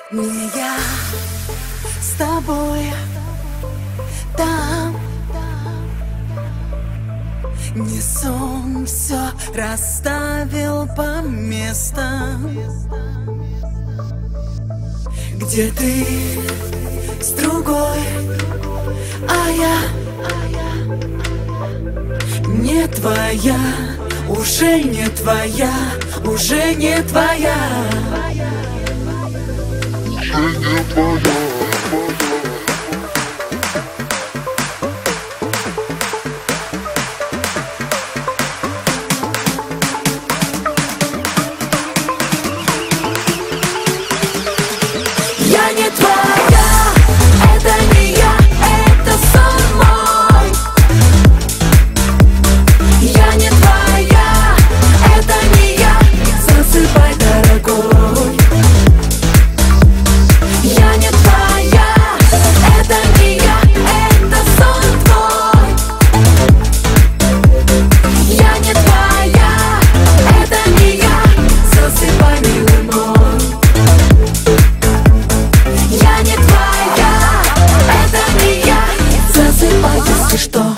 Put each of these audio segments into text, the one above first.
Не я с тобой там, не сон все расставил по местам, где ты с другой, а я не твоя, уже не твоя, уже не твоя. Я не твоя, это не я, это сон мой. Я не твоя, это не я, засыпай, дорогой. Я не твоя, это не я, это сон твой. Я не твоя, это не я, засыпай, милый мой. Я не твоя, это не я, засыпай, если что.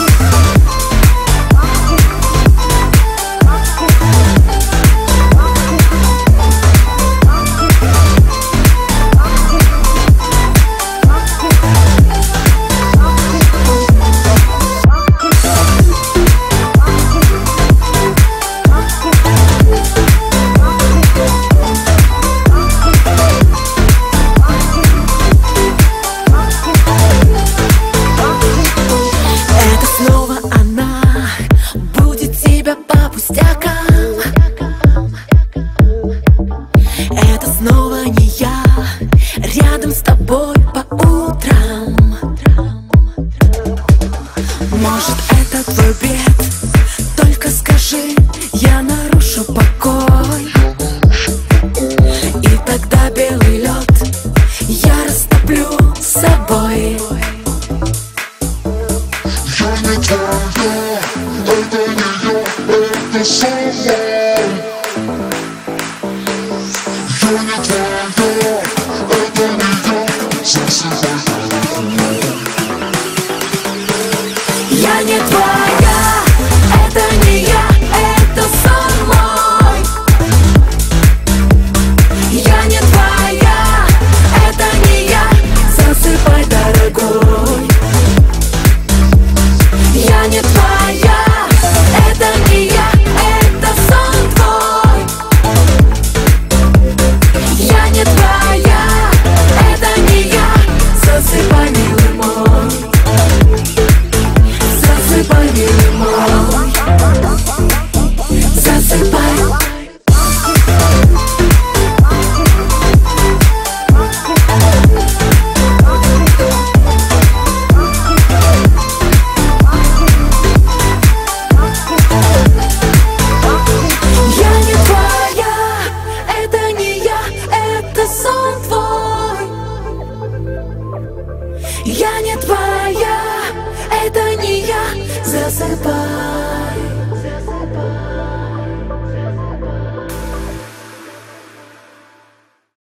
По пустякам. Это снова не я, рядом с тобой по утрам. Может, это твой бред, только скажи, я нарушу покой. И тогда белый лед я растоплю с собой. Я не твоя, это не я, это сон мой. Я не твоя, это не я, засыпай, дорогой. Я не твоя, это не я, это сон мой. Я не твоя, это не я, засыпай, дорогой. Я не твоя, это не я, это сон твой. Я не твоя, это не я, засыпай, милый мой. Засыпай, милый мой. Засыпай. Я не твоя, это не я, это сон твой. Я не твоя, это не я, засыпай.